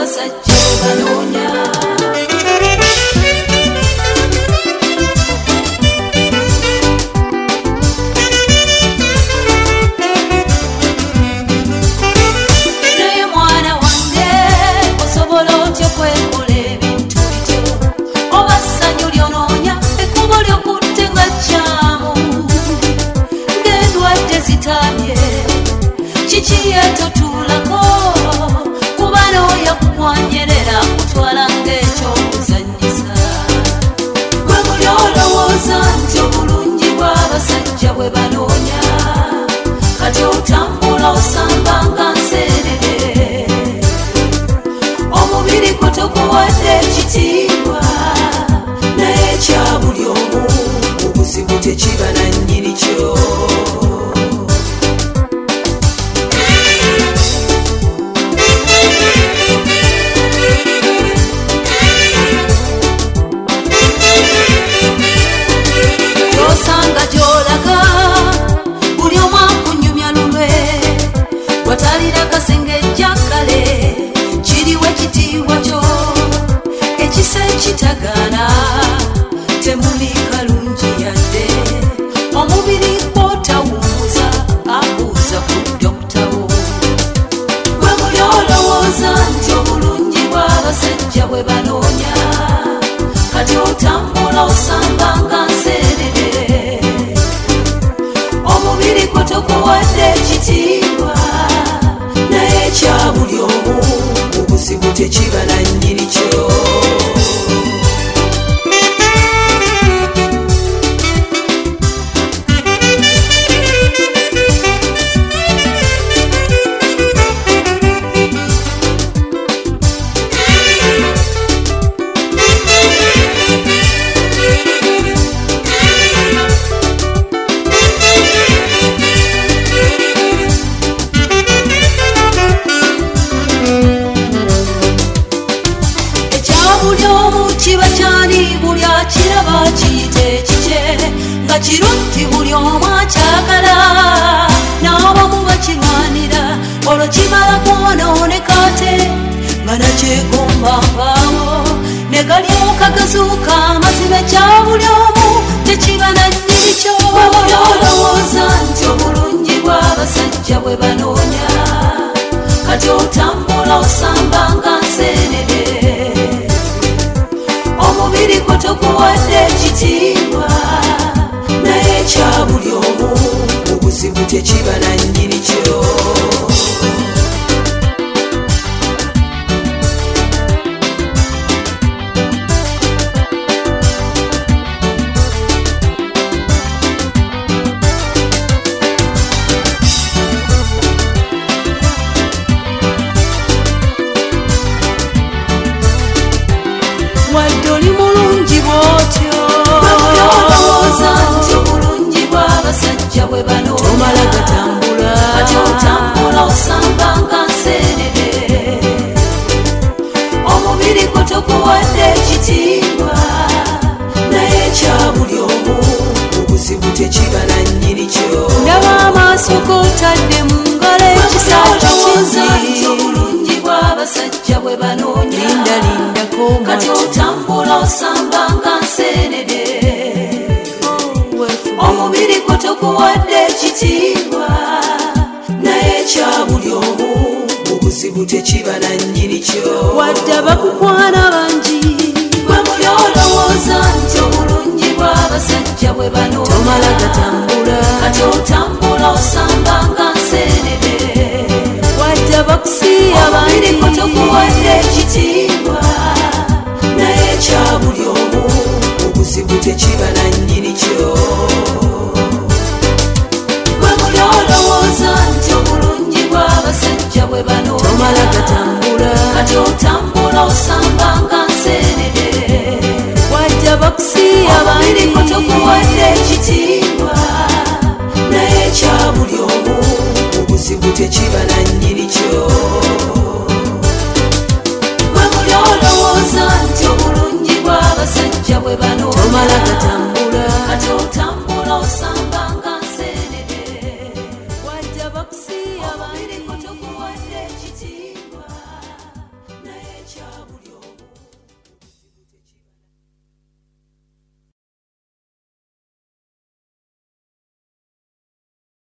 bw'abasajja banoonya. Naye mwana wange osobola otya kwekola ebintu bityo? Oba ssanyu lyonoonya ekkubo lyokutte nga kyamu ng'endwadde zitabye kiki yetotuulako kuba n'oya kukwanyerera kutwala ng'ekyokuzannyisa. Gwe muli olowooza nti obulungi bw'abasajja bwe banoonya kati otambula osamba nga nserere omubiri gwo toguwadde ekitiibwa naye ekya buli omu obuzibu tekiba na nnyini kyo. Osanga gy'olaga buli omu akunyumya lulwe watalira kasengejja kale kiriwo ekitiibwa kyo ekisa ekitagaana temuli kalungi yadde omubiri gw'otawuuza abuuza ku dokitawo. Gwe muli olowooza nti obulungi bw'abasajja bwe banoonya kati otambula osamba nga nserere omubiri gwo toguwadde ekitiibwa naye ekya buli omu obuzibu tekiba na nnyini kyo. Buli omu kiba kyani buli akiraba kiyite ekikye nga kirungi buli omu akyagala n'abamu bakirwanira olwo kimala kwonooneka ate nga nakyegombambaawo ne galyoka gazuuka amazima ekya buli omu tekiba na nnyini kyo. Buli olowooza nti obulungi bw'abasajja bwe banoonya kati otambula osamba nga nsenere omubiri gwo toguwadde ekitiibwa naye ekya buli omu obuzibu tekiba na nnyini kyo. Wadde oli mulungi bw'otyo olowooza nti obulungi bw'abasajja bwe banoonya tomala gatambula kati otambula osamba nga nserere omubiri gwo toguwadde ekitiibwa naye ekya buli omu obuzibu tekiba na nnyini kyo. Ndaba amaaso g'otadde mu ngalo ekisaati kingi obulungi bw'abasajja bwe banoonya lindako kati otambula osamba nga nserere omubiri gwo toguwadde ekitiibwa naye ekya buli omu obuzibu tekiba na nnyini kyo. Wadde abakukwana bangi gwe muli olowooza nti obulungi bw'abasajja bwe banoonya tomala gatambula kati otambula